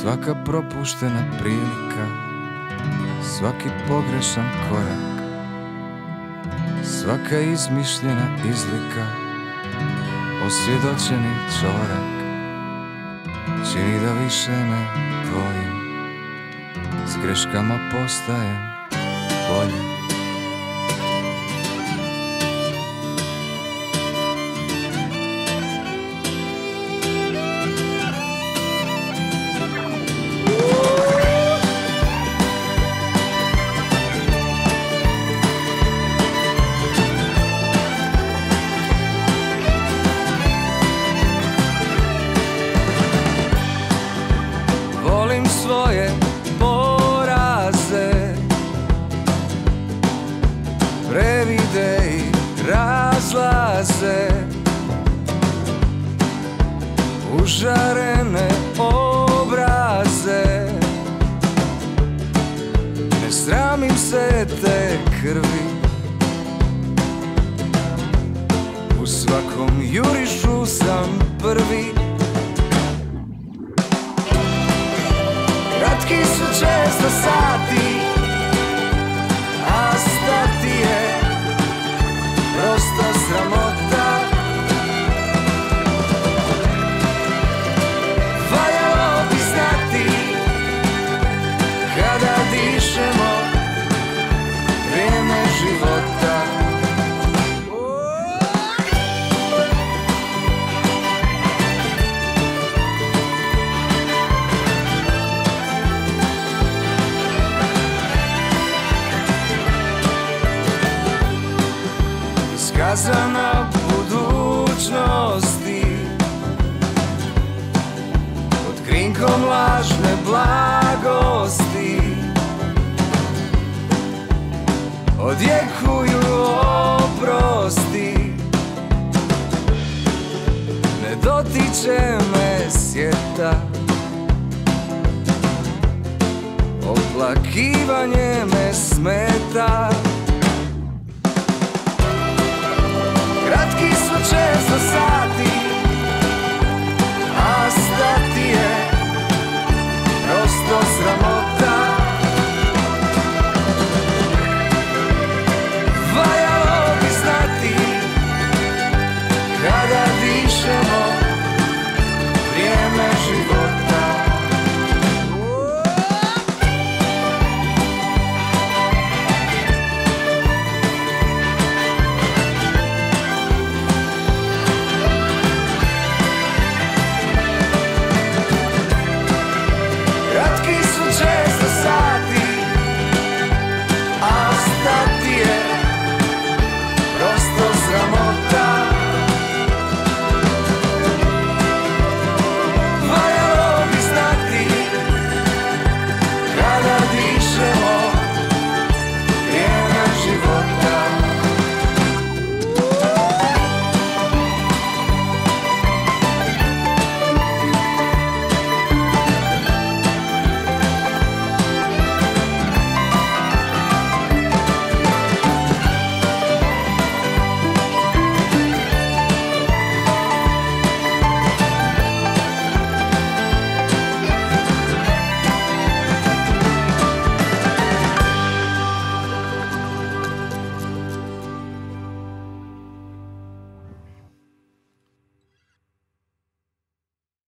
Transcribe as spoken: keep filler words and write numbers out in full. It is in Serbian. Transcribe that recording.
Svaka propuštena prilika, svaki pogrešan korak, svaka izmišljena izlika, osvjedočeni čorak čini da više ne dvojim, s greškama postajem bolji. Volim svoje poraze, previde i razlaze, užarene obraze. Ne sramim se te krvi, u svakom jurišu sam prvi. Kratki su često sati, a stati je prosto sramota. Valjalo bi znati kada dišemo vrijeme života. Iskazana budućnosti, pod krinkom lažne blagosti, odjekuju oprosti. Ne dotiče me sjeta, oplakivanje me smeta. Kratki su često sati,